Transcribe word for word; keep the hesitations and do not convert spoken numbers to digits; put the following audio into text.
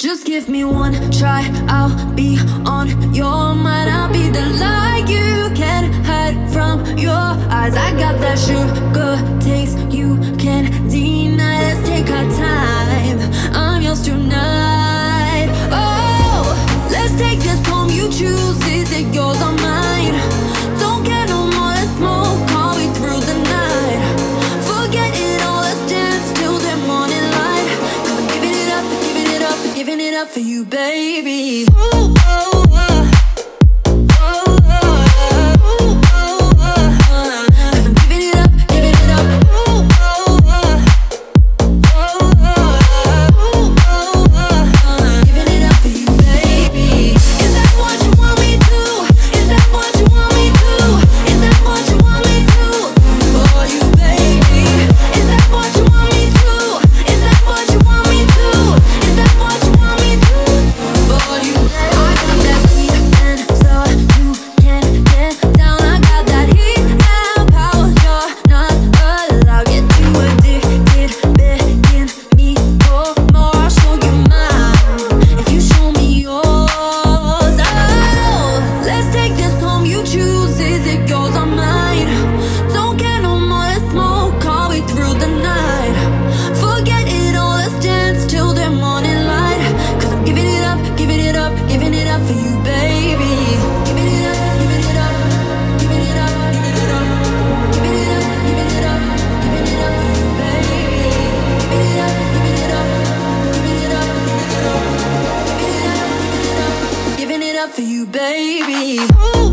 Just give me one try, I'll be on your mind. I'll be the light you can't hide from your eyes. I got that sugar taste you can't deny. Let's take our time, I'm yours tonight. Oh, let's take this home, you choose, is it yours or mine? Don't care no more, let's smoke all the way through the night. Forget it all, let's dance till the morning light. Cause I'm giving it up, giving it up, giving it up for you, baby. Ooh, oh, oh. For you, baby. Ooh.